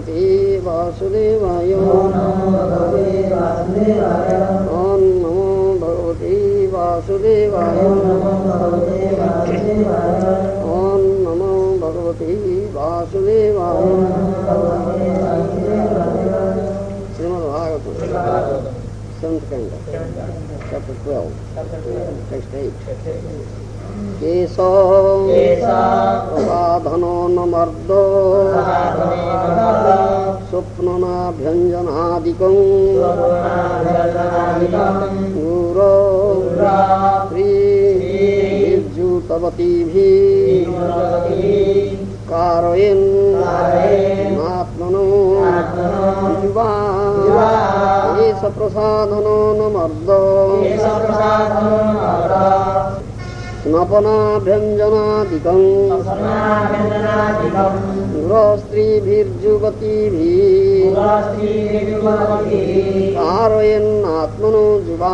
भगवते वासुदेवाय। ओम नमो भगवते वासुदेवाय। ओम नमो भगवते वासुदेवाय। Srimad Bhagavatam seventh canto chapter 12 text 8। केशो प्रसाधनो न मर्दो स्वप्ननाभ्यञ्जनादिकं गुरो श्रीर्जुतवतीभिः कारयन् आत्मनो युवा एष प्रसाधनो न मर्दो स्नपनाभ्यञ्जनादिकं गुरोस्त्रीभिर्जुवतीभिः कारयन् आत्मनो जुवा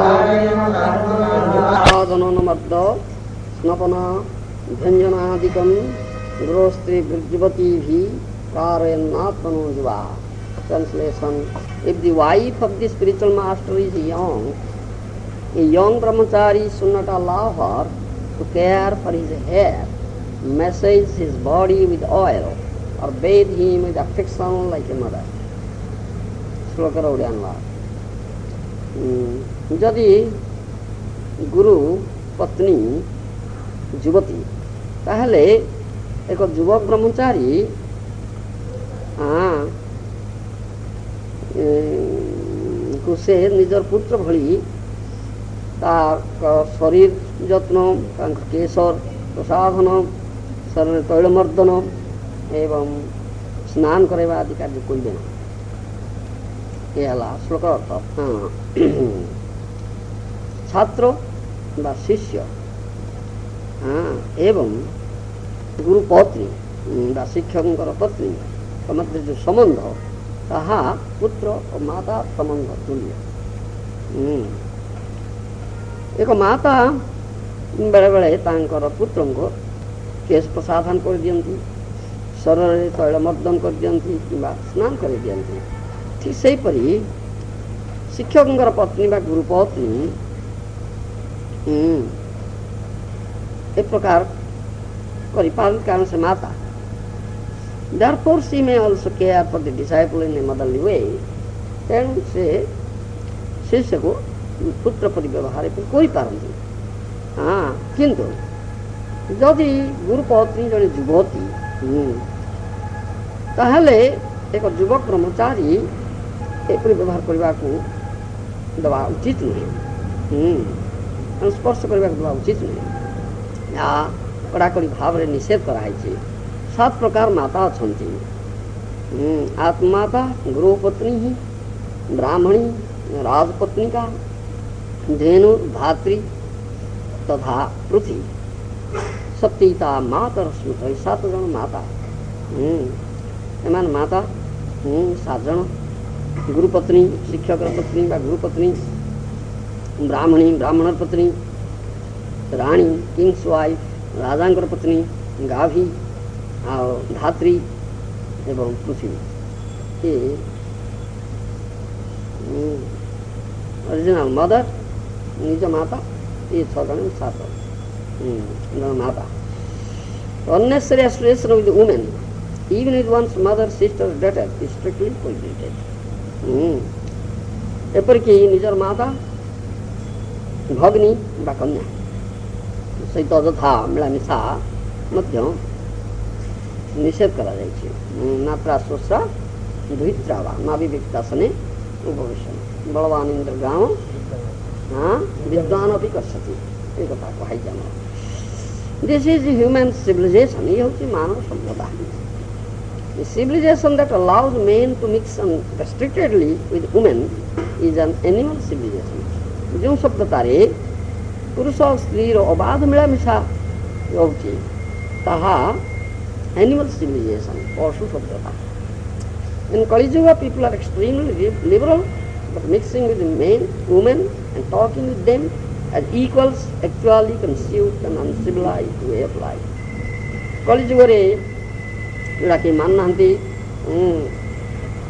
साधनो न मर्दो स्नपनाभ्यञ्जनादिकं गुरोस्त्रीभिर्जुवतीभिः कारयन् आत्मनो जुवा. Translation: If the wife of the spiritual master is young, a young brahmachari should not allow her to care for his hair, massage his body with oil, or bathe him with affection like a mother. श्लोकर अनुवाद. यदि गुरु पत्नी युवती ताहले एक युवक ब्रह्मचारी से निजर पुत्र भली शरीर जत्न केशर प्रसाधन शरीर तैलमर्दन एवं स्नान करवा आदि कार्य कोई देना. यह श्लोक अर्थ. छात्र बा शिष्य एवं गुरु पत्नी बा शिक्षक पत्नी मध्य जो संबंध ताहा पुत्र और माता संबंध तुल्य. एक माता बेले बेले तांकर पुत्र को केश प्रसाधन कर दियंती, शरीर तैलमर्दन कर दियंती किंबा स्नान कर दियंती. ठीक से परी शिक्षक पत्नी बा गुरु पत्नी एक प्रकार परिपालन कारण से माता. Therefore she may also care for the disciple in a motherly way. तेणु से शिष्य को पुत्र परि व्यवहार कोई पारती. किंतु जदि गुरु पत्नी जड़े युवती ताहले एक युवक ब्रह्मचारी एपरि व्यवहार करने को दवा उचित नहीं. स्पर्श करने को दवा उचित नहीं या कड़ाकड़ी भाव में निषेध कराई. 7 प्रकार माता अच्छी. आत्ममाता, गुरुपत्नी, ब्राह्मणी, राजपत्निका, धेनु, धात्री तथा पृथ्वी. सप्तीता मातर स्मृत 7 जन माता. एमान माता 7 जन. गुरुपत्नी शिक्षक पत्नी बा गुरुपत्नी, ब्राह्मणी ब्राह्मण पत्नी, राणी किंग्स वाइफ राजांकर पत्नी, गाभी और धात्री एवं पृथ्वी. ये ओरिजिनल मदर निज माता. ये 6 जन 7 माता. Unnecessary association with women, even with one's mother, sister, daughter, is strictly prohibited. एपरिकी निजर माता भगिनी बा कन्या सहित अଯଥା मिलामिशा मध्य निषेध करा जाइए. मात्रा स्वस्रा द्वित्रावा नाविविक्ता सने उपवेशन बलवान इंद्र गाँव विद्वान भी करती. एक कही जाना. This is human civilization. ये हूँ मानव सभ्यता. The civilization that allows men to mix unrestrictedly with women is an animal civilization. जो सभ्यतारे पुरुष और स्त्री अबाध मिलामिशा होची ताहा animal civilization, पशु सभ्यता. In Kali Yuga, people are extremely liberal, but mixing with men, women, and talking with them as equals actually constitute an uncivilized way of life. Kali Yuga रे जोड़ा कि मान ना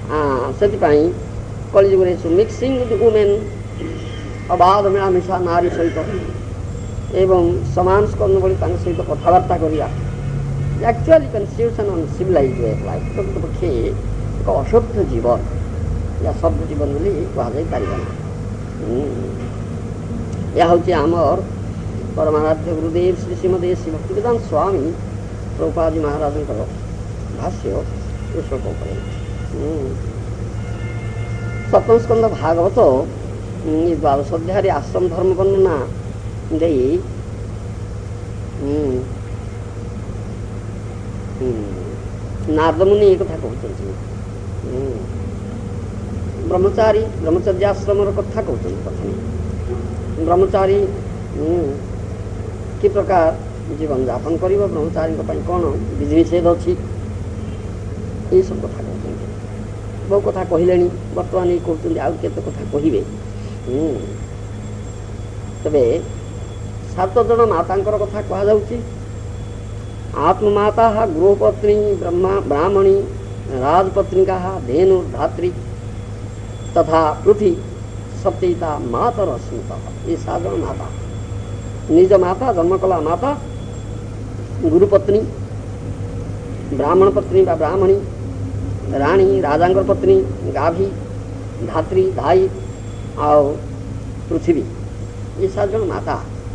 ସେଥିପାଇଁ କଳିଯୁଗରେ ମିକ୍ସିଂ ୱିଥ୍ ୱୁମେନ୍, ଅବାଧ ମିଳାମିଶା ନାରୀ ସହିତ ଏବଂ ସମାନ ସ୍କନ୍ଦ ଭଳି ତାଙ୍କ ସହିତ କଥାବାର୍ତ୍ତା କରିବା, actually constitution uncivilized way of life, ପ୍ରକୃତପକ୍ଷେ ଏକ ଅସଭ୍ୟ ଜୀବନ, ଏହା ସଭ୍ୟ ଜୀବନ ବୋଲି କୁହାଯାଇପାରିବ ନା। ଏହା ହେଉଛି ଆମର ପରମାରାଧ୍ୟ ଗୁରୁଦେବ ଶ୍ରୀ ଶ୍ରୀମଦେ ଶ୍ରୀ ଭକ୍ତିବେଦାନ୍ତ ସ୍ୱାମୀ ପ୍ରଭୁପାଦ ମହାରାଜଙ୍କର ଭାଷ୍ୟ ଏ ଶ୍ଲୋକ ଉପରେ। ସପ୍ତମ ସ୍କନ୍ଦ ଭାଗବତ ଦ୍ୱାଦଶ ଅଧ୍ୟାୟରେ ଆଶ୍ରମ ଧର୍ମ ବର୍ଣ୍ଣନା ଦେଇ ନାରଦମୁନି ଏ କଥା କହୁଛନ୍ତି। ବ୍ରହ୍ମଚାର୍ଯ୍ୟାଶ୍ରମର କଥା କହୁଛନ୍ତି। ପ୍ରଥମେ ବ୍ରହ୍ମଚାରୀ କି ପ୍ରକାର ଜୀବନଯାପନ କରିବ, ବ୍ରହ୍ମଚାରୀଙ୍କ ପାଇଁ କ'ଣ ବିଧିନିଷେଧ ଅଛି, ଏଇସବୁ କଥା କହୁଛନ୍ତି। ବହୁ କଥା କହିଲେଣି, ବର୍ତ୍ତମାନ ଏଇ କହୁଛନ୍ତି ଆଉ କେତେ କଥା କହିବେ। ତେବେ 7 ଜଣ ମାତାଙ୍କର କଥା କୁହାଯାଉଛି। ଆତ୍ମମାତା ଗୃହପତ୍ନୀ ବ୍ରାହ୍ମଣୀ ରାଜପତ୍ନିକା ଧେନୁର୍ଧାତ୍ରୀ ତଥା ପୃଥି ସପ୍ତୈତା ମାତର ସ୍ମୃତ। ଏ 7 ଜଣ ମାତା, ନିଜ ମାତା, ଜନ୍ମ କଲା ମାତା, ଗୁରୁପତ୍ନୀ, ବ୍ରାହ୍ମଣ ପତ୍ନୀ ବା ବ୍ରାହ୍ମଣୀ, ରାଣୀ ରାଜାଙ୍କର ପତ୍ନୀ, ଗାଭୀ, ଧାତ୍ରୀ ଧାଇ ଆଉ ପୃଥିବୀ, ଏ 7 ଜଣ ମାତା।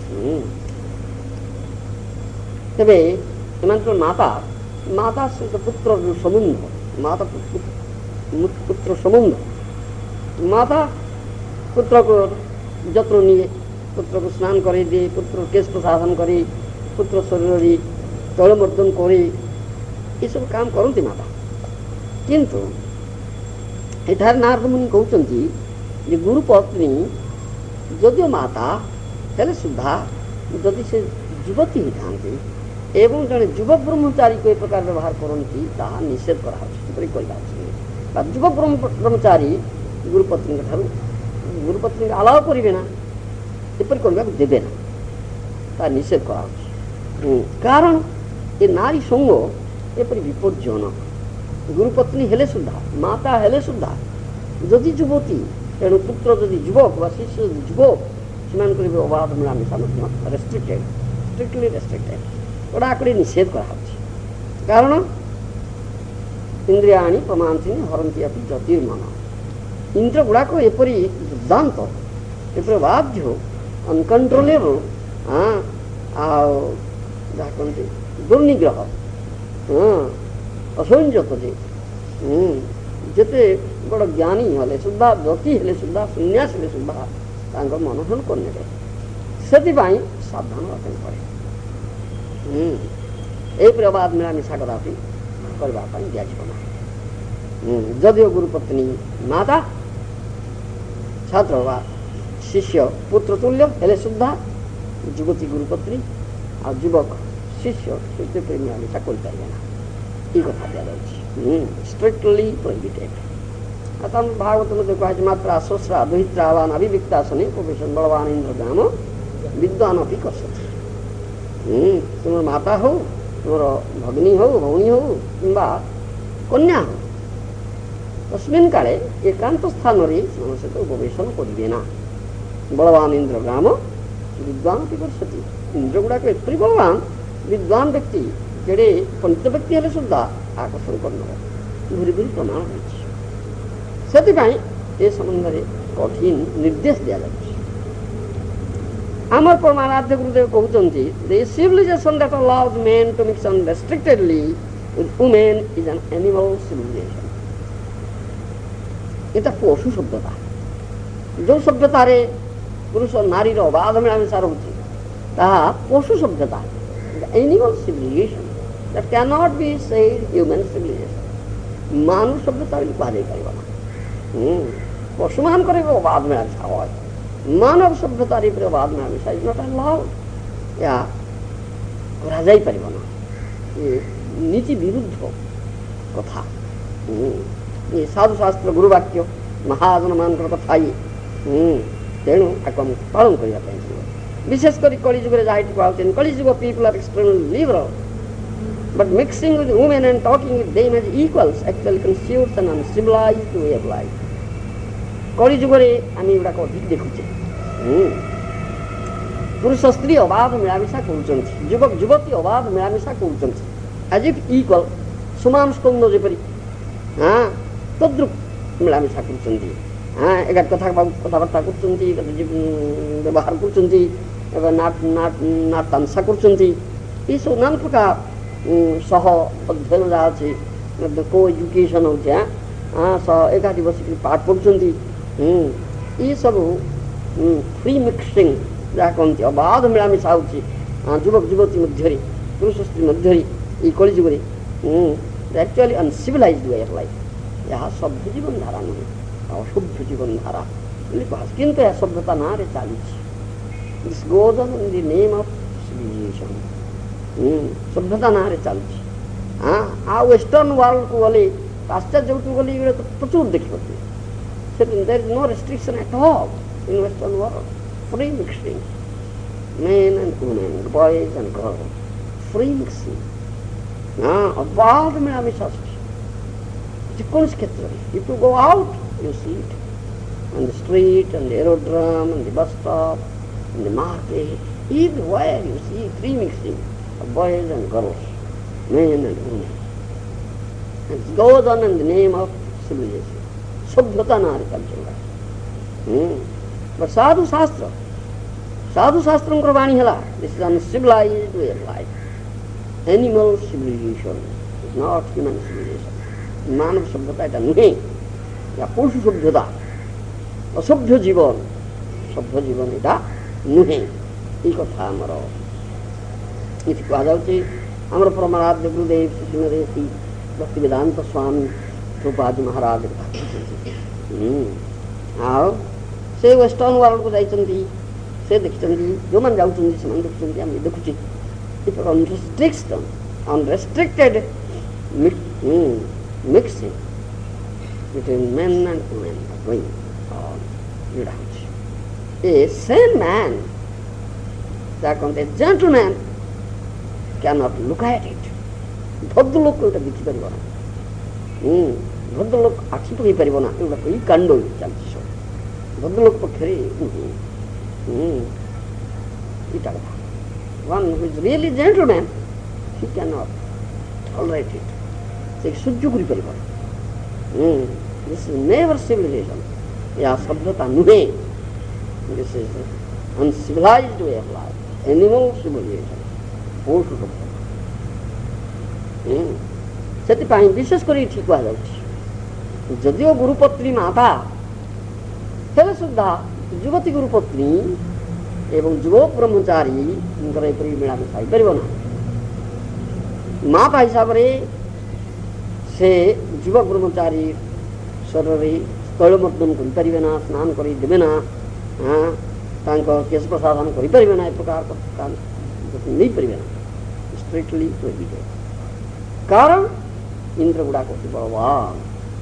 ତେବେ ଏମାନଙ୍କ ମାତା ମାତା ସହିତ ପୁତ୍ରର ସମ୍ବନ୍ଧ, ମାତା ପୁତ୍ର ସମ୍ବନ୍ଧ, ମାତା ପୁତ୍ରକୁ ଯତ୍ନ ନିଏ, ପୁତ୍ରକୁ ସ୍ନାନ କରାଇ ଦିଏ, ପୁତ୍ର କେଶ ପ୍ରସାଧନ କରି, ପୁତ୍ର ଶରୀରରେ ତୈଳମର୍ଦ୍ଦନ କରି, ଏସବୁ କାମ କରନ୍ତି ମାତା। କିନ୍ତୁ ଏଠାରେ ନାରଦ ମୁନି କହୁଛନ୍ତି ଯେ ଗୁରୁପତ୍ନୀ ଯଦିଓ ମାତା ହେଲେ ସୁଦ୍ଧା ଯଦି ସେ ଯୁବତୀ ହୋଇଥାନ୍ତି ଏବଂ ଜଣେ ଯୁବ ବ୍ରହ୍ମଚାରୀକୁ ଏ ପ୍ରକାର ବ୍ୟବହାର କରନ୍ତି, ତାହା ନିଷେଧ କରାହେଉଛି। ଏପରି କରିବା ଉଚିତ। ବା ଯୁବ ବ୍ରହ୍ମଚାରୀ ଗୁରୁପତ୍ନୀଙ୍କ ଠାରୁ ଗୁରୁପତ୍ନୀଙ୍କୁ ଆଲାଓ କରିବେ ନା, ଏପରି କରିବାକୁ ଦେବେ ନା, ତାହା ନିଷେଧ କରାହେଉଛି। କାରଣ ଏ ନାରୀ ସଙ୍ଗ ଏପରି ବିପଜ୍ଜନକ। ଗୁରୁପତ୍ନୀ ହେଲେ ସୁଦ୍ଧା, ମାତା ହେଲେ ସୁଦ୍ଧା ଯଦି ଯୁବତୀ, ତେଣୁ ପୁତ୍ର ଯଦି ଯୁବକ ବା ଶିଶୁ ଯଦି ଯୁବକ, ସେମାନଙ୍କର ବି ଅବାଧ ମିଳାମିଶା ମଧ୍ୟ ରେଷ୍ଟ୍ରିକ୍ଟେଡ୍, ଷ୍ଟ୍ରିକ୍ଟଲି ରେଷ୍ଟ୍ରିକ୍ଟେଡ୍, କଡ଼ାକଡ଼ି ନିଷେଧ କରାହେଉଛି। କାରଣ ଇନ୍ଦ୍ରିୟାଣୀ ପ୍ରମାନ୍ତିନି ହରନ୍ତି ଅପି ଜ୍ୟୋତିର୍ମନ। ଇନ୍ଦ୍ର ଗୁଡ଼ାକ ଏପରି ଦୁର୍ଦାନ୍ତ, ଏପରି ବାଧ୍ୟ, ଅନକଣ୍ଟ୍ରୋଲେବଲ୍, ଆଉ ଯାହା କହନ୍ତି ଦୁର୍ନିଗ୍ରହ, ଅସଂଯତ, ଯେ ଯେତେ ବଡ଼ ଜ୍ଞାନୀ ହେଲେ ସୁଦ୍ଧା, ଜ୍ୟୋତି ହେଲେ ସୁଦ୍ଧା, ସନ୍ନ୍ୟାସ ହେଲେ ସୁଦ୍ଧା ତାଙ୍କର ମନୋହନ କରିନେବେ। ସେଥିପାଇଁ ସାବଧାନ ହେବା ପାଇଁ ପଡ଼େ। ଏହିପରି ଅବାଧ ମିଳାମିଶା କଦାପି କରିବା ପାଇଁ ଦିଆଯିବ ନାହିଁ। ଯଦିଓ ଗୁରୁପତ୍ନୀ ମାତା, ଛାତ୍ର ବା ଶିଷ୍ୟ ପୁତ୍ର ତୁଲ୍ୟ ହେଲେ ସୁଦ୍ଧା ଯୁବତୀ ଗୁରୁପତ୍ନୀ ଆଉ ଯୁବକ ଶିଷ୍ୟ ସହିତ ମିଳାମିଶା କରିପାରିବେ ନା, এই কথা ଦିଆଯାଉଛି। Strictly prohibited. ଆଉ ତାଙ୍କ ଭାଗବତ ମଧ୍ୟ କୁହାଯାଇଛି ମାତ୍ରା ଶୋଶ୍ରା ଦୁହିତ୍ରାବାନ ଅଭିବିକ୍ତାସନେ ଉପବେଶନ ବଳବାନ ଇନ୍ଦ୍ର ଗ୍ରାମ ବିଦ୍ୱାନ ଅପି କସତି। ତୁମର ମାତା ହଉ, ତୁମର ଭଗ୍ନୀ ହଉ, ଭଉଣୀ ହଉ କିମ୍ବା କନ୍ୟା ହଉ, ତସ୍ମିନ୍ କାଳେ ଏକାନ୍ତ ସ୍ଥାନରେ ସେମାନଙ୍କ ସହିତ ଉପବେଶନ କରିବେ ନା। ବଳବାନ ଇନ୍ଦ୍ର ଗ୍ରାମ ବିଦ୍ୱାନ ଅପି କସତି। ଇନ୍ଦ୍ର ଗୁଡ଼ାକ ଏପରି ବଳବାନ, ବିଦ୍ୱାନ ବ୍ୟକ୍ତି, ଯେଡ଼େ ପଣ୍ଡିତ ବ୍ୟକ୍ତି ହେଲେ ସୁଦ୍ଧା ଆକର୍ଷଣ କରିନେବ, ଭୁରି ଭୁରି ପ୍ରମାଣ ହୋଇଛି। ସେଥିପାଇଁ ଏ ସମ୍ବନ୍ଧରେ କଠିନ ନିର୍ଦ୍ଦେଶ ଦିଆଯାଉଛି। ଆମର ପରମାରାଧ୍ୟ ଗୁରୁଦେବ କହୁଛନ୍ତି, the civilization that allows men to mix unrestrictedly with women is an animal civilization. এটা ପଶୁ ସଭ୍ୟତା। ଯେଉଁ ସଭ୍ୟତାରେ ପୁରୁଷ ନାରୀର ଅବାଧ ମିଳାମିଶା ରହୁଛି ତାହା ପଶୁ ସଭ୍ୟତା, animal civilization that cannot be said human civilization. ମାନବ ସଭ୍ୟତା ବୋଲି କୁହାଯାଇପାରିବ ନା। ପଶୁମାନଙ୍କର ବି ଅବାଧ ମିଳାମିଶା ହୁଏ, ମାନବ ସଭ୍ୟତାରେ ବି ଅବାଧ ମିଳାମିଶା ଇଜ୍ ନଟ୍ ଆଲାଉଡ୍। ଏହା କରାଯାଇପାରିବ ନା, ଏ ନୀତି ବିରୁଦ୍ଧ କଥା। ଏ ସାଧୁଶାସ୍ତ୍ର ଗୁରୁବାକ୍ୟ ମହାଜନମାନଙ୍କର କଥା ଇଏ। ତେଣୁ ଆକୁ ଆମକୁ ପାଳନ କରିବା ପାଇଁ ପଡ଼ିବ। ବିଶେଷ କରି କଳିଯୁଗରେ ଯାହା ଏଠି କୁହାଯାଉଛି, Kaliyuga people are extremely liberal But mixing with women and talking with them as equals actually constitutes an uncivilized way of life. कली जुगरे आमी गुड़ाक अधिक देखुचे पुरुष स्त्री अबाध मिलामिशा करुचंती युवक युवती अबाध मिलामिशा करुचंती as if equal समान स्कंद जेपरी हाँ तद्रुप मिलामिशा करुचंती हाँ एक कथाबार्ता करुचंती व्यवहार करुचंती नाट तामसा करुचंती ये सब नाना प्रकार सह अध्ययन रहा को एजुकेशन होते हाँ सह एकाठी बसिक पाठ पढ़ुचंती ये सब फ्री मिक्सिंग जहाँ कहते अबाध मिलामिशा होची युवक युवती मध्य पुरुष स्त्री मध्य ये कलिजुगे actually uncivilized way of life यह सभ्य जीवन धारा नुहे असभ्य जीवन धारा किंतु यह सभ्यता ना रे चली this goes on in the name of civilization सभ्यता ना रे चली हाँ आ वेस्टर्न वर्ल्ड को गले पाश्चात्य को गले ये तो प्रचुर देखते there is no restriction at all in Western world. Free mixing, men and women, boys and girls, free mixing. अबाध मिलामिशा चिकन क्षेत्र. If you go out, you see it on the street, on the aerodrome, on the bus stop, in the market, everywhere you see free mixing of boys and girls, men and women. And it goes on in the name of civilization. सभ्यता नारी चल रहा साधु शास्त्र वाणी है this is uncivilized way of life animal civilization is not human civilization मानव सभ्यता एटा नुहे या पशु सभ्यता असभ्य जीवन सभ्य जीवन एटा नुहे ये कथा आमर ये कहुच्छे आमर परमाराध्य गुरुदेव श्रीमती भक्तिवेदांत स्वामी रूपाजी महाराज से वेस्टर्न वर्ल्ड को जाइछन्ती से देखिछन्ती जो मन जाउछन्ती से मन देखिछन्ती हम देखुछि it unrestricted mixing between men and women going on without a sane man that a gentleman can not look at it भद्र लोक को देखि परिबो भद्रलोक आखि पकई पार ना एगुड़ा कई कांड चलती सब भद्रलोक पक्षे इटा कथा one who is really gentleman he can not tolerate it से सह्य करि परिबो दिस इज नेवर सिविलाइजेशन या सभ्यता नुहे this is uncivilized way of life animal civilization पशु सभ्यता से विशेष कर ये कहुच्छे जदिओ गुरुपत्नी माता हेले सुधा युवती गुरुपत्नी एवं युवक ब्रह्मचारी एपरी मिलामिशा हो पार ना माता हिसाब से युवक ब्रह्मचारी शरीर तैलमर्दन करना स्नान करदे ना हाँ केश प्रसाधन करें ना ए प्रकार काम नहीं पारे ना स्ट्रिक्टली प्रोहिबिटेड कारण इंद्र गुड़ाक अति बलवान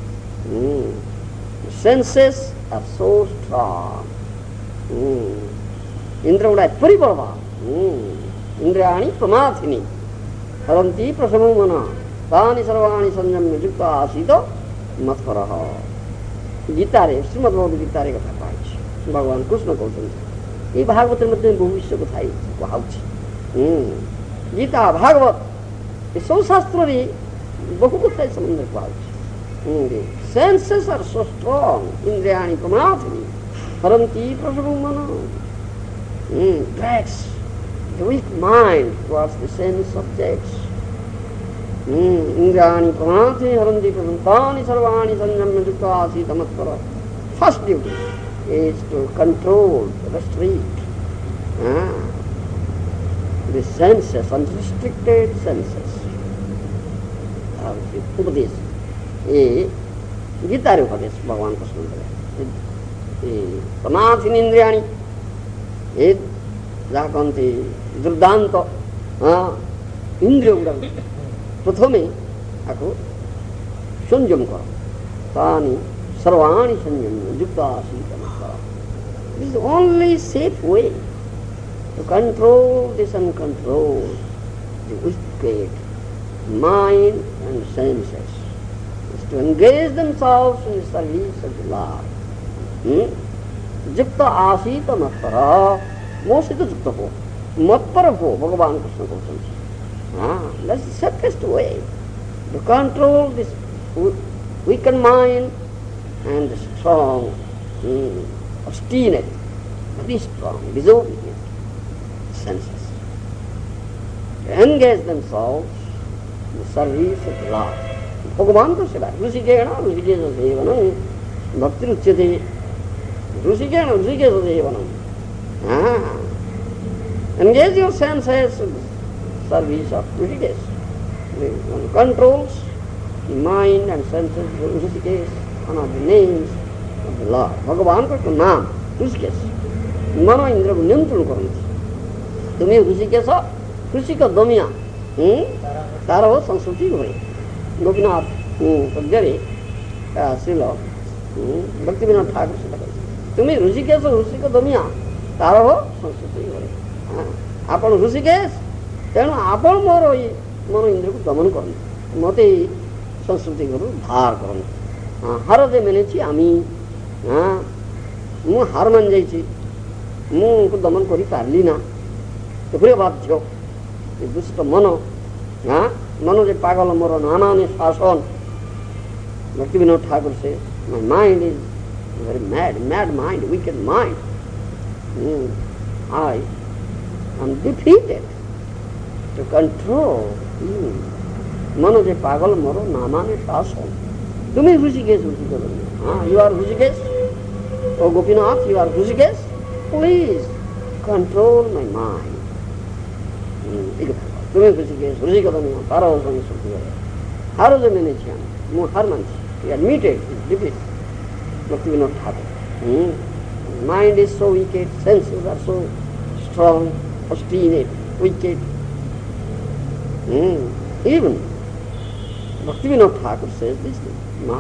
सेंसेस आर सो स्ट्रांग इंद्र गुड़ा एपरी बलवान इंद्रियाणि प्रमाथिनी हरन्ति प्रसमो मन तानि सर्वाणि संयम्य युक्त आसीत मत्परः गीता रे श्रीमद्भगवद गीता रे कथा कही भगवान कृष्ण कहते ये भागवत मध्य भविष्य कथा कहुच्छे गीता भागवत ये सब शास्त्र रे बहु कथा संबंध कहुच्छे सेंसेस आर सो स्ट्रांग इंद्रियाणि प्रमाथिनी हरन्ति प्रसमो मन drags the weak mind towards the sense objects. Indrani pramati haranti prasantani sarvani sanjamya yukta asita matpara. First duty is to control, restrict the senses, unrestricted senses. Upadesh. ये गीता रे उपदेश भगवान कृष्ण करे प्रमाथिनी इंद्रियाणि ये जहाँ कहते दुर्दांत इंद्रिय गुड़ा प्रथमे आपको संयम कर तानि सर्वाणि संयम युक्त आसीत this is only safe way to control this uncontrol the wicked mind and senses, is to engage themselves in the service of the Lord. Jukta asita matpara, mosita jukta ho, matpara ho, Bhagavan Krishna कहते। That's the safest way to control this weakened mind and the strong, obstinate, very strong, disobedient senses. To engage themselves in the service of the Lord. Bhagavan to seva, Rusikena, Rusikesa sevanam, bhakti ruchyate, Rusikena, Rusikesa sevanam. Engage your senses in the service of Rusikesa. One controls the mind and senses of Rusikesa, one of the names of the Lord. Bhagavan ka naam, Rusikesa. Mano indra ko niyantran karanti. Tumi Rusikesa, Rusika Damya. तारा हो संस्कृति हुई गोपीनाथ पद्यरे श्रील भक्ति विनोद ठाकुर से लगे तुम्हें ऋषिकेश ऋषिक दमिया तारा हो संस्कृति हुई आपण ऋषिकेश तेणु आपण मोर मन इंद्र को दमन करनी मत संस्कृति को धार करनी हार जे मेने आमी मु हार मान जाइए मुझको दमन कर पार्ली ना तो पूरे बाध्य दुष्ट मन मन जे पागल मोर नामाने शासन भक्ति विनोद ठाकुर से my mind is very mad mind, wicked mind. I am defeated to control. मन जे पागल मोर नामाने शासन तुम्हें Rishikesh you are Rishikesh oh Gopinath, you are Rishikesh, please control my mind. तुम्हें ऋषिकेश ऋषिक दमिया तारा हो संस्कृति है हारो जे मैंने छिया मु हार मानछि he admitted his defeat. Bhakti Vinod Thakur. Mind is so wicked, senses are so strong, obstinate, wicked. Even Bhakti Vinod Thakur says this thing.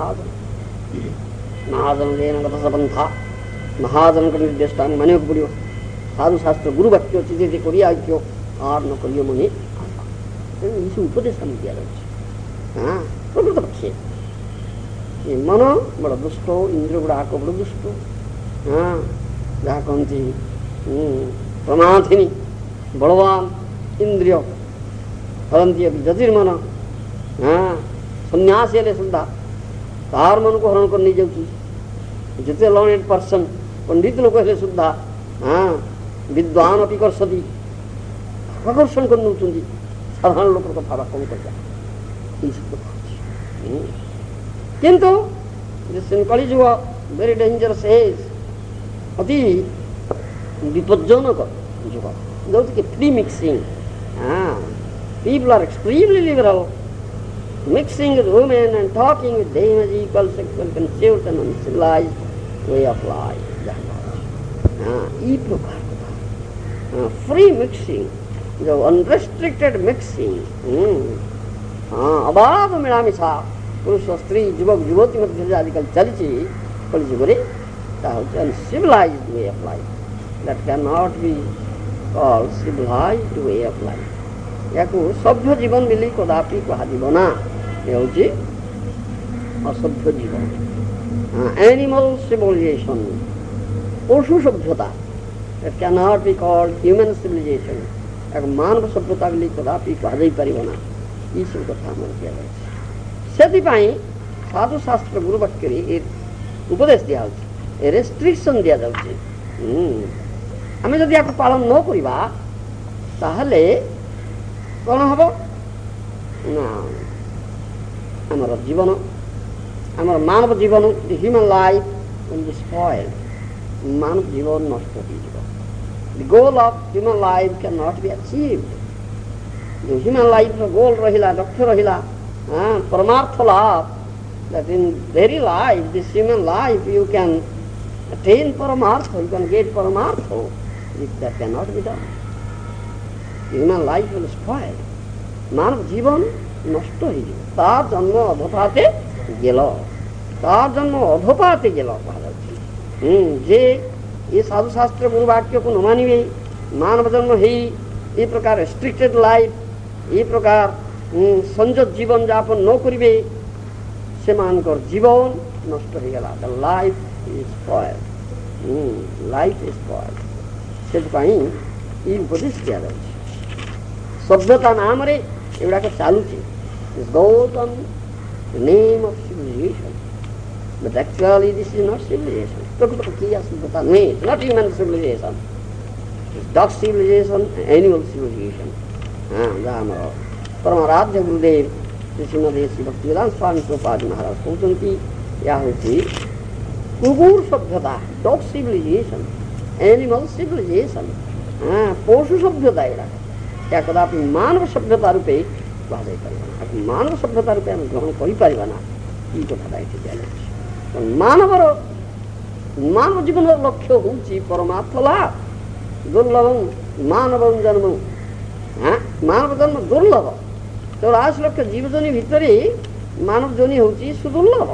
Mahajan Jena Gata Sabantha. Mahajan ka nirdeshtan mane ko padiyo. Sadhu Shastra Guru Bhakti chidete koriya kyo aar no koriyo mane. इसे उपदेश दिया जाए प्रकृत पक्षे ये मन बड़ा दुष्ट इंद्र गुड़ा को बड़ा दुष्ट जहाँ कहती प्रमाथिनी बलवान इंद्रिय हरंती अभी जतिर्मन सन्यासी सुधा तार मन को हरण करनी जाऊँगी जिते लर्नेड पर्सन पंडित लोग हेले सुधा विद्वान अपनी कर सदी आकर्षण कर साधारण लोग को भाव कम कर किंतु कलिजुग वेरी डेंजरस एज अति विपज्जनक जुग जो कि free mixing people are extremely liberal mixing with women and talking with them as equal sexual consort and uncivilized way of life ई प्रकार फ्री मिक्सिंग जो अनरेस्ट्रिक्टेड मिक्सिंग अबाध मिलामिशा पुरुष स्त्री युवक युवती मध्य आजकल चलती कलिजुगरे uncivilized way of life that can not be called civilized way of life या सभ्य जीवन बोली कदापि कह ना ये असभ्य जीवन एनिमल सिविलाइजेशन पशु सभ्यता that can not be called human civilization एक मानव सभ्यता बोली कदापि कहना ये सब कथा मन किया से साधु शास्त्र गुरु वाक्य उपदेश दिया रेस्ट्रिक्शन दिया जाए आम जदि आपको पालन न करवा ताहले कौन हम ना आमर जीवन आमर मानव जीवन human life will be spoiled मानव जीवन नष्ट हो जाए The goal of human life cannot be achieved. The human life goal rahila, doctor rahila, paramartha lav, that in very life, this human life, you can attain paramartha, you can get paramartha. That cannot be done. Human life will spoil. मानव जीवन नष्ट हो जाए तार जन्म अधपाते गेल तार जन्म अधपाते गेल जे ये साधु शास्त्र गुरु वाक्य को न मानिवे मानव जन्म है ये प्रकार रेस्ट्रिक्टेड लाइफ ये प्रकार संजत जीवन यापन न करिबे सेमानकर जीवन नष्ट हो गला the life is spoiled life is spoiled से उपदेश दिया सभ्यता नाम रे एगुड़ाक चालू goes on the name of civilization, but actually this is not civilization. It's not human civilization. It's dog civilization, animal civilization. परमाराध्य गुरुदेव श्रीमती श्री भक्तिवेदांत स्वामी प्रभुपाद महाराज कहते या कुकुर सभ्यता डॉग सिविलाइजेशन एनिमल सिविलाइजेशन पशु सभ्यता या कदापि मानव सभ्यता रूपे कुहाई मानव सभ्यता रूपे आम ग्रहण करना ये कथा ये दिया मानव जीवन लक्ष्य हूँ परमार्थ लाभ दुर्लभ मानव जन्म मानव जन्म दुर्लभ 84 लक्ष जीवजनी भितर मानव जनी हूँ सुदुर्लभ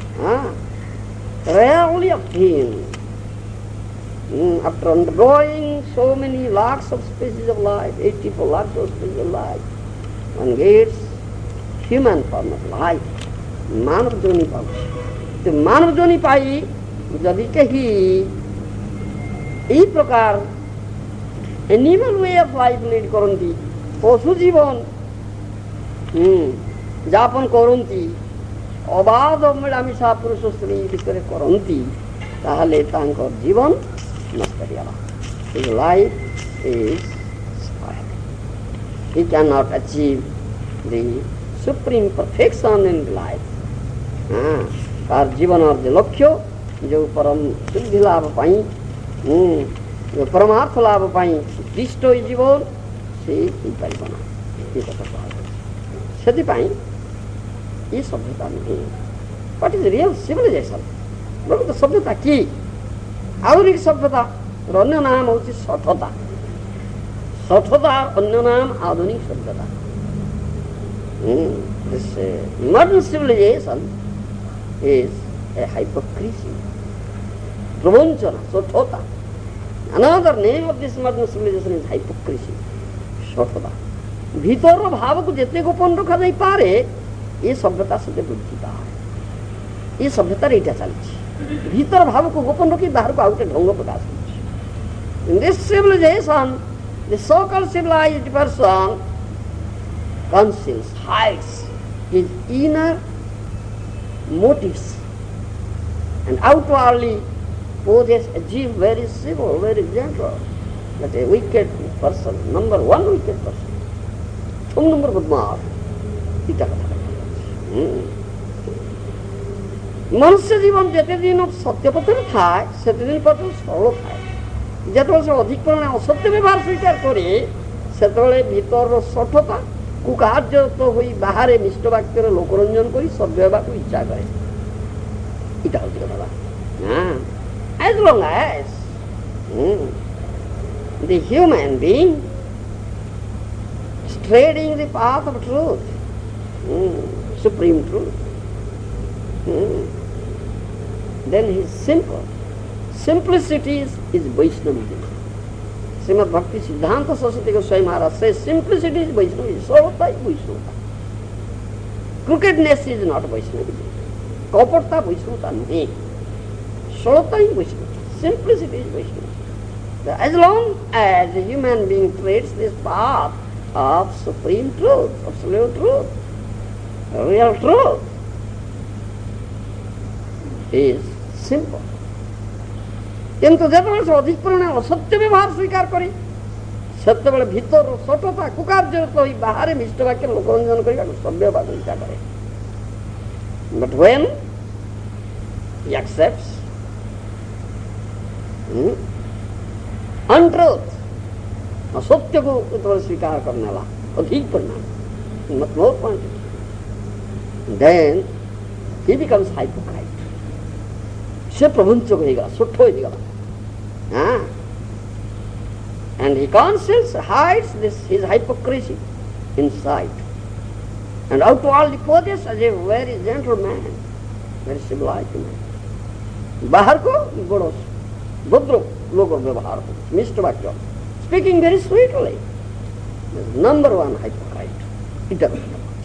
rarely obtained. After undergoing so many lakhs of species of life, 84 lakhs of species of life, one gets human form of life. मानव जोनी पाऊ तो मानव जोनी पाई यदि कहीं यही प्रकार animal way of life lead करती पशु जीवन जापन करती अबाध मिलामिशा पुरुष स्त्री भितर करती ताहले तांकर जीवन नष्ट होगा life is spoiled he can not achieve the supreme perfection in life तार जीवन और लक्ष्य जो परम सिद्धि लाभ पाई जो परमार्थ लाभ पाई उद्दिष्ट जीवन से पारना ये कथा से ये सभ्यता नहीं व्हाट इज रियल सिविलाइजेशन बोलो तो सभ्यता की आधुनिक सभ्यता अन्य नाम हूँ सठता सठता अन्य नाम आधुनिक सभ्यता modern civilization is a hypocrisy, प्रवंचना, सठता. Another name of this modern civilization is hypocrisy, सठता. भीतर भाव को जितने गोपन रखा जाई पारे ये सभ्यता से वृद्धि है ये सभ्यता एटा चलती भीतर भाव को गोपन रखी बाहर को आउटे ढंग प्रकाश in this civilization the so-called civilized person conceals, hides his inner motives and outwardly poses a jeep very civil, very gentle, but a wicked person, number one wicked person. number बदमाश इटा मनुष्य जीवन जिते दिन सत्य पथर थाए से दिन पथ सरल थाए जिते से अधिक परिमाण असत्य व्यवहार स्वीकार करे से भीतर सठता कुकार्य तो हुई बाहर मिष्ट वाक्य लोकरंजन कर सभ्य होगा इच्छा करे इटा हूँ कथा as long as the human being treading the path of truth, supreme truth, then he is simple. Simplicity is Vaishnavism. Srimad Bhakti Siddhanta Saraswati Goswami Maharaj says simplicity is Vaishnavism. Sarvata is Vaishnavata. Crookedness is not Vaishnavism. Kapata Vaishnavata nahi. Sarvata is Vaishnavata. Simplicity is Vaishnavata. As long as a human being treads this path of supreme truth, absolute truth, real truth, is simple. किंतु जब से अधिक परिमाण असत्य व्यवहार स्वीकार करे सत्य बेले भीतर सठता कुकार्य तो बाहर मिष्ट वाक्य लोकरंजन करने सभ्य बात इच्छा करे but when he accepts untruth असत्य को तो स्वीकार करने वाला अधिक परिणाम मतलब देन he becomes hypocrite से प्रवंचक होगा सुठो होगा and he conceals hides his hypocrisy inside and outwardly poses as a very gentle man, very civilized man. बाहर को बड़ो भद्र लोग व्यवहार हो मिष्ट वाक्य speaking very sweetly. Number one hypocrite.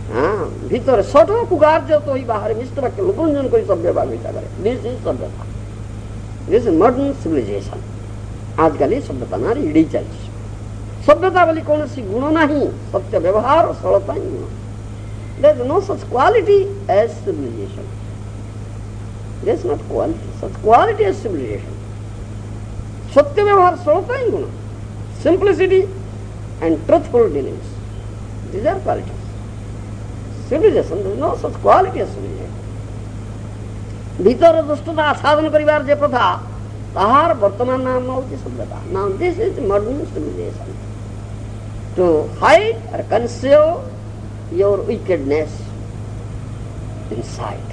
ভিতরে ছোট কুকার্য তো বাহারে মিষ্ট বাক্যে লোকরঞ্জন করে সভ্য ভাবিতা করে। দিস ইজ সভ্যতা, দিস ইজ মডার্ন সিভিলাইজেশন। আজকালি সভ্যতা না এড়িয়ে চালছে। সভ্যতা বলি কৌশি গুণ নাহি, সত্য ব্যবহার ও সরলতা ହିଁ গুণ। There is no such quality as civilization. There is not quality, such quality as civilization. সত্য ব্যবহার সরলতা ହିଁ গুণ। Simplicity and truthful dealings, these are qualities. Civilization, there is no such quality as civilization. ভিতর দুষ্টতা আচ্ছাদন করিবার যে প্রথা, তাহার বর্তমান নাম হচ্ছে সভ্যতা। Now this is modern civilization. To hide or conceal your wickedness inside.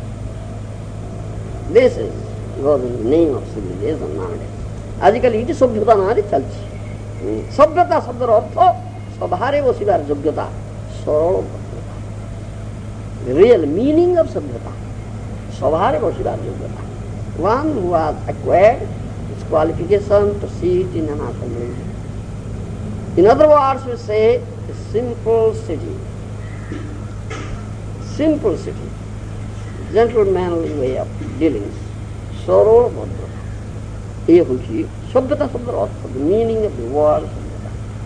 This is was in the name of civilization nowadays. আজকাল এটি সভ্যতা নারী চলছে। সভ্যতা শব্দের অর্থ সভারে বসিবার যোগ্যতা, সরল ভদ্রতা। The real meaning of সভ্যতা, সভারে বসিবার যোগ্যতা। One who has acquired its qualification to sit in an assembly. In other words, we say a simple city. Simple city, gentlemanly way of dealing, সরল ভদ্রতা। এই হচ্ছে সভ্যতা শব্দের অর্থ, the meaning of the word সভ্যতা।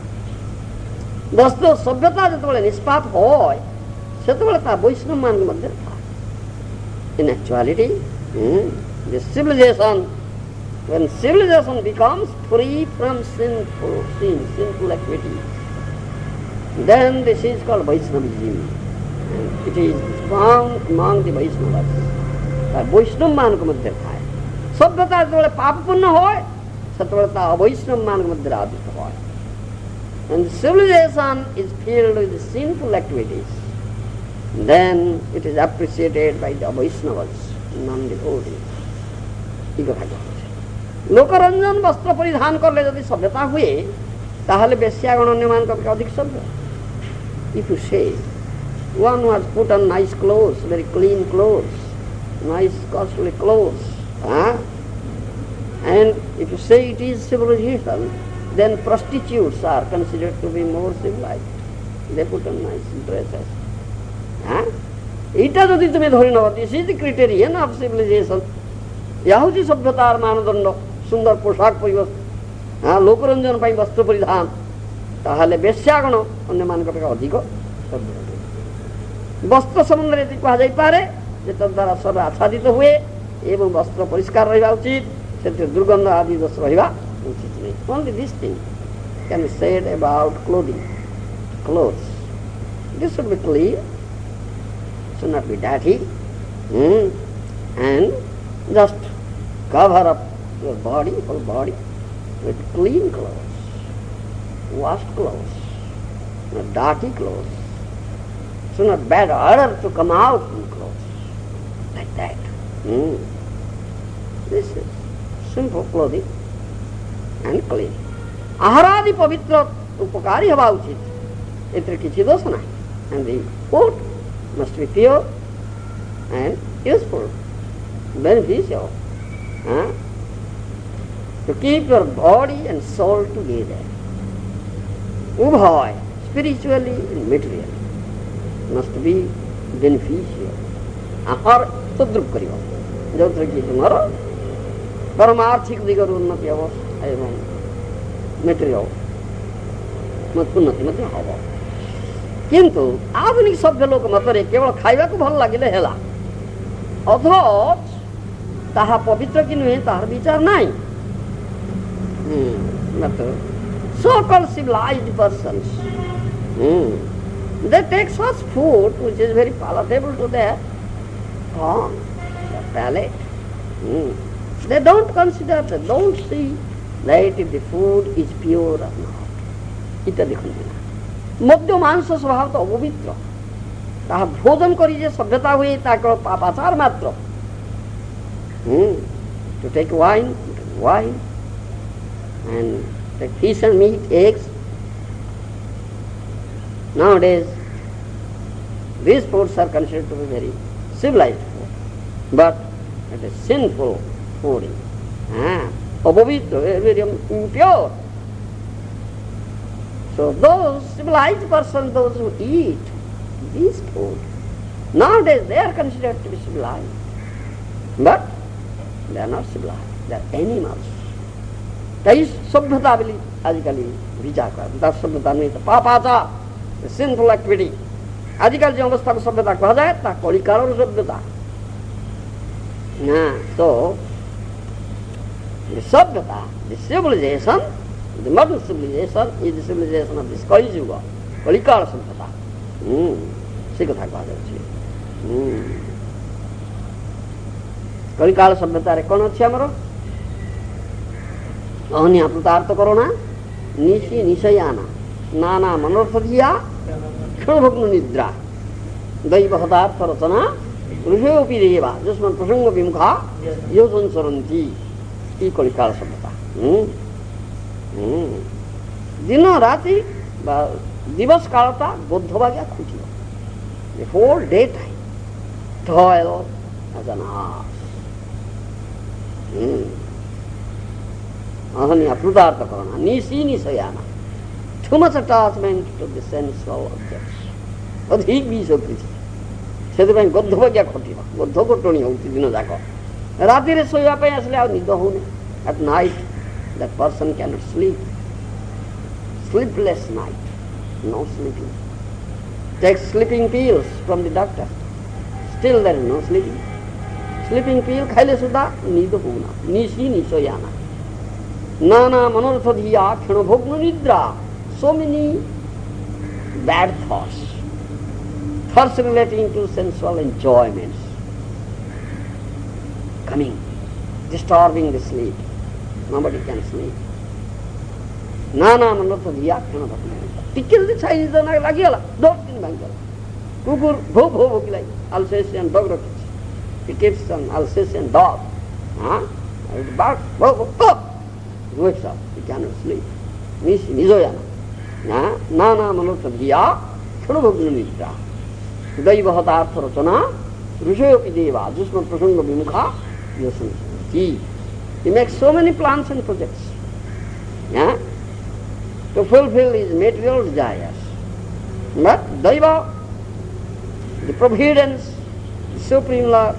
বস্তু সভ্যতা যেতবে নিষ্পাত হয়, সেতবে তা বৈষ্ণব মানের মধ্যে থাকে। In actuality, the civilization, when civilization becomes free from sinful activity, then this is called Vaishnavism. And it is found among the Vaishnavas. বৈষ্ণব মানক মধ্যে থাকে। সভ্যতা যেতবে পাপপূর্ণ হয়, সেতবে তা অবৈষ্ণব মানক মধ্যে আবির্ভূত হয়। And the civilization is filled with the sinful activities, then it is appreciated by the Vaishnavas, non-devotees. এই কথা বলছে। লোকরঞ্জন বস্ত্র পরিধান করলে যদি সভ্যতা হুয়ে, তাহলে বেশ্যাগণ অন্যমানক অপেক্ষা অধিক সভ্য। If you say one who has put on nice clothes, very clean clothes, nice costly clothes, and if you say it is civilization, then prostitutes are considered to be more civilized. They put on nice dresses. এইটা যদি তুমি ধরে নাও, this is the criterion of civilization. ইহা হচ্ছে সভ্যতার মানদণ্ড, সুন্দর পোশাক পরিবেশ, লোকরঞ্জন পাই বস্ত্র পরিধান, তাহলে বেশ্যাগণ ଅନ୍ୟମାନଙ୍କ ଅପେକ୍ଷା ଅଧିକ ସଭ୍ୟ। ବସ୍ତ୍ର ସମ୍ବନ୍ଧରେ ଏତିକି କୁହାଯାଇପାରେ ଯେ ତଦ୍ୱାରା ଶରୀର ଆଚ୍ଛାଦିତ ହୁଏ ଏବଂ ବସ୍ତ୍ର ପରିଷ୍କାର ରହିବା ଉଚିତ, ସେଥିରେ ଦୁର୍ଗନ୍ଧ ଆଦି ଦୋଷ ରହିବା ଉଚିତ ନାହିଁ। Only this thing can be said about clothing. Clothes, this should be clean, should not be dirty, and just cover up your body, whole body, with clean clothes, washed clothes, not dirty clothes. Should not bad odor to come out from clothes, like that. This is simple clothing and clean. আহারাদি পবিত্র উপকারী হওয়া উচিত, এতে কিছু দোষ নাই। And the food must be pure and useful, beneficial, to keep your body and soul together. উভয়, spiritually and materially, must be beneficial. আহার তদ্রুপ করিব, ଯେଉଁଥିରେ କି ତୁମର ପରମାର୍ଥିକ ଦିଗରୁ ଉନ୍ନତି ହେବ ଏବଂ ମେଟେରିଆଲ ଉନ୍ନତି ମଧ୍ୟ ହେବ। କିନ୍ତୁ ଆଧୁନିକ ସଭ୍ୟ ଲୋକ ମତରେ କେବଳ ଖାଇବାକୁ ଭଲ ଲାଗିଲେ ହେଲା, ଅଥଚ ତାହା ପବିତ୍ର କି ନୁହେଁ ତାହାର ବିଚାର ନାହିଁ। So-called civilized persons, they take such food which is very palatable to their tongue, their palate. They don't consider, they don't see that if the food is pure or not. এটা দেখুন না, মদ্য মাংস স্বভাবত অপবিত্র, তাহা ভোজন করি যে সভ্যতা হয়ে তা কেবল পাপাচার মাত্র। To take wine, and take fish and meat, eggs. Nowadays, these foods are considered to be very civilized food, but it is sinful food. Apavitra, very impure. So those civilized persons, those who eat peaceful. Nowadays they are considered to be civilized, but they are not civilized, they are animals. তাই সভ্যতা বলি আজিকালি বিচার করা, তার সভ্যতা নয়, তো পাপাচা, সিনফুল অ্যাক্টিভিটি। আজকাল যে অবস্থাকে সভ্যতা করা যায় তা কলিকালের সভ্যতা। হ্যাঁ, তো the সভ্যতা, the civilization, the modern civilization is the civilization of this Kali Yuga, কলিকাল সভ্যতা। সে কথা কওয়া যাচ্ছে। কলিকাল সভ্যতার কোন ଅଛି ଆମର অহনিয়া প্রতার্থ করো না, নিশি নিশয়ানা, নানা মনোরথ দিয়া, ক্ষণভগ্ন নিদ্রা, দৈব হতার্থ রচনা, ঋষয়োপি দেবা, যস্মান প্রসঙ্গ বিমুখা যোজন চরন্তি। এই কলিকাল সভ্যতা। দিন রাতি বা দিবস কালটা বৌদ্ধভাগে খুঁটিব, whole day time toil as an ass. Ahaniya prudartha karana, nisi nisayana. Too much attachment to the sensual objects. ଅଧିକ ବିଷ ପିଇଛି, ସେଥିପାଇଁ ଗର୍ଦ୍ଧବଜ୍ଞା ଘଟିବ, ଗର୍ଦ୍ଧ ଘଟଣି ହେଉଛି ଦିନ ଯାକ। ରାତିରେ ଶୋଇବା ପାଇଁ ଆସିଲେ ଆଉ ନିଦ ହେଉନି। At night that person cannot sleep. Sleepless night, no sleeping. Take sleeping pills from the doctor. Still there is no sleeping. Sleeping pill খাইলে সুদ্ধা নিদ হও না, নিশি নিশয়ানা, নানা মনোরথ ধিয়া ক্ষণভগ্ন নিদ্রা। So many bad thoughts, thoughts relating to sensual enjoyments coming, disturbing the sleep. Nobody can sleep. নানা মনোরথ ধিয়া ক্ষণভগ্ন নিদ্রা। ଟିକେ ଯଦି ଛାଇ ନିଦ ଲାଗିଗଲା, ଦଶ ଦିନ ଭାଙ୍ଗିଗଲା। କୁକୁର ଭୋ ଭୋ ଭୋକିଲାଇ, Alsatian dog ରଖିଛି, he keeps an Alsatian dog. It barks, whoa, whoa, whoa. He wakes up, he cannot sleep. Nijoyana. Nana manorth dhiya, ক্ষণভগ্ন নিদ্রা, দৈব হতার্থ রচনা, ঋষয়োপি দেবা, যস্মান প্রসঙ্গ বিমুখা যোজন্তি। He makes so many plans and projects to fulfill his material desires. But Daiva, the providence, the supreme Lord,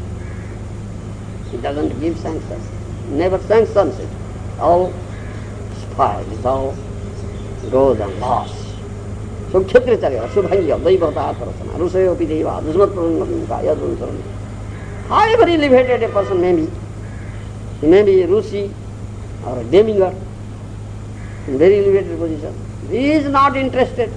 he doesn't give sanctions, never sanctions it. All spoiled, it all goes and lost. So Kshatricharya, Subhanya, Daivata Atharasana, Rusayopi Deva, Dusmat Pranamika, Yadunsaran. However elevated a person may be, he may be a Rusi or a demigod, in very elevated position, he is not interested.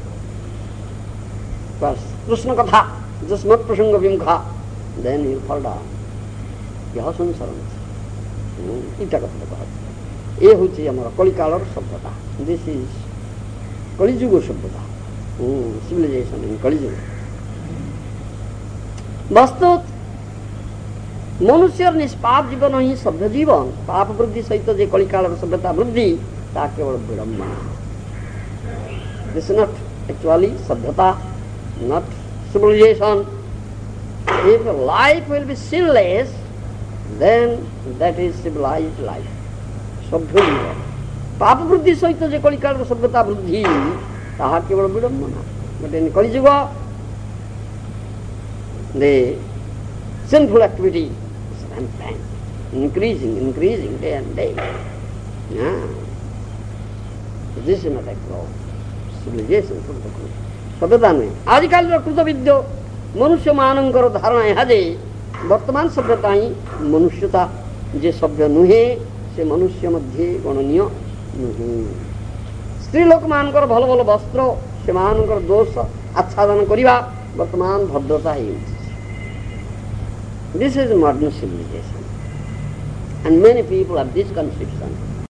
But Krishna Katha, Jasmat Prasanga Vimkha, then he will fall down. Yahasun Saran. Ita Katha Katha. Ye hochi amara Kalikalor Sabhata. This is Kali Yuga Sabhata. Civilization in Kali Yuga. Bastut मनुष्यर निष्पाप जीवन ही सभ्य जीवन, पाप वृद्धि सहित जे कलिकाल सभ्यता वृद्धि ता केवल विडंबना। This is not actually सभ्यता, not civilization. If life will be sinless, then that is civilized life. सभ्य जीवन पाप वृद्धि सहित जे कलिकाल सभ्यता वृद्धि ताहा केवल विडंबना। But in Kali Yuga, the sinful activity is rampant, increasing day and day. So this is not actual civilization from the Kali. सभ्यता नहीं आजकल कृतविद्य मनुष्य मानकर धारणा यहाँ जे वर्तमान सभ्यता ही मनुष्यता जे सभ्य नुहे से मनुष्य मध्य गणनीय नुहे। स्त्री लोक मानकर भल भल वस्त्र से मानकर दोष आच्छादन करिबा वर्तमान भद्रता ही। This is modern civilization, and many people have this conception